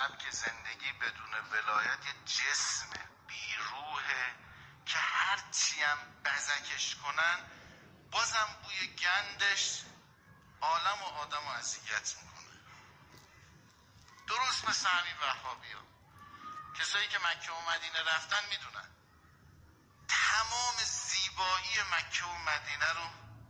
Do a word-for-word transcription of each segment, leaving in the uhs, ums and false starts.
سبک زندگی بدون ولایت یه جسم بیروحه که هرچی هم بزکش کنن بازم بوی گندش عالم و آدم رو اذیت میکنه. درست مثل همین وهابی ها. کسایی که مکه و مدینه رفتن میدونن تمام زیبایی مکه و مدینه رو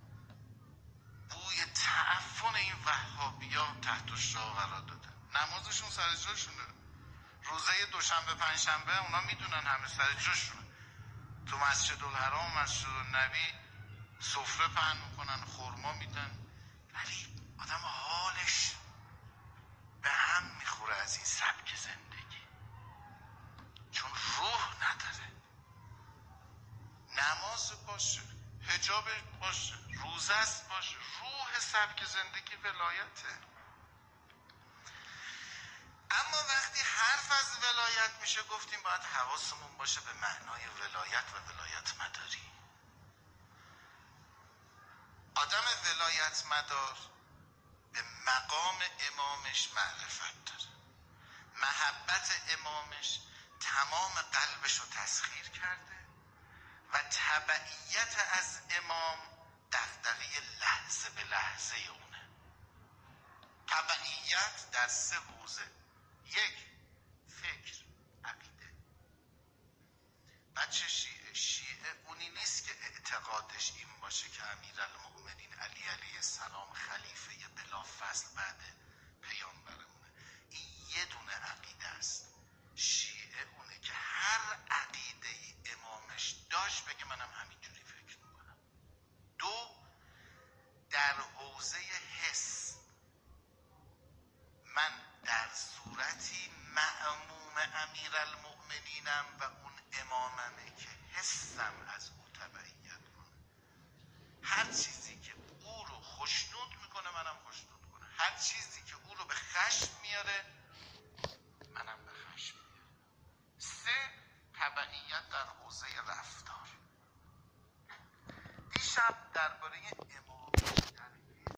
بوی تعفن این وهابی ها تحت الشعاع قرار داده. نمازشون سر جاشونه، روزه دوشنبه پنجشنبه اونا میدونن همه سر جاشونه. تو مسجد الحرام و مسجد النبی سفره پهن میکنن، خورما میدن، ولی آدم حالش به هم میخوره از این سبک زندگی، چون روح نداره. نماز باشه، حجاب باشه، روزه است باشه، روح سبک زندگی ولایته. اما وقتی حرف از ولایت میشه گفتیم باید حواسمون باشه به معنای ولایت و ولایت مداری. آدم ولایت مدار به مقام امامش معرفت داره، محبت امامش تمام قلبش رو تسخیر کرده و تبعیت از امام دغدغه لحظه به لحظه اونه. تبعیت در سه حوزه: یک، فکر، عقیده. بچه شیعه شیعه اونی نیست که اعتقادش این باشه که امیرالمؤمنین علی علیه السلام خلیفه بلافاصله بعد پیامبرمونه. این یه دونه عقیده است. شیعه اونه که هر عقیده ای امامش داشت بگه منم همینجوری فکر میکنم. دو، در حوزه حس، من در صورتی مأموم امیرالمؤمنینم و اون اماممه که حسم از او تبعیت کنه. هر چیزی که او رو خوشنود میکنه منم خوشنود کنه، هر چیزی که او رو به خشم میاره منم به خشم میاره. سه، تبعیت در حوزه رفتار. دیشب درباره امام